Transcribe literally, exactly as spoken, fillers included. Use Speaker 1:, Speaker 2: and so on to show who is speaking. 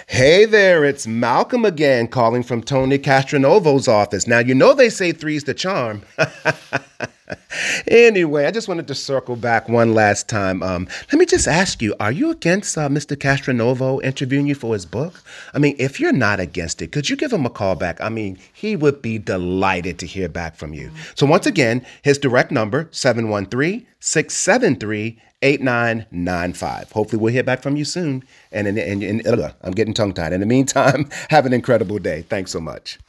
Speaker 1: Hey there, it's Malcolm again, calling from Tony Castronovo's office. Now, you know they say three's the charm. Anyway, I just wanted to circle back one last time. Um, let me just ask you, are you against uh, Mister Castronovo interviewing you for his book? I mean, if you're not against it, could you give him a call back? I mean, he would be delighted to hear back from you. So once again, his direct number, seven one three, six seven three, eight nine nine five. Hopefully we'll hear back from you soon. And, in, in, in, uh, I'm getting tongue-tied. In the meantime, have an incredible day. Thanks so much.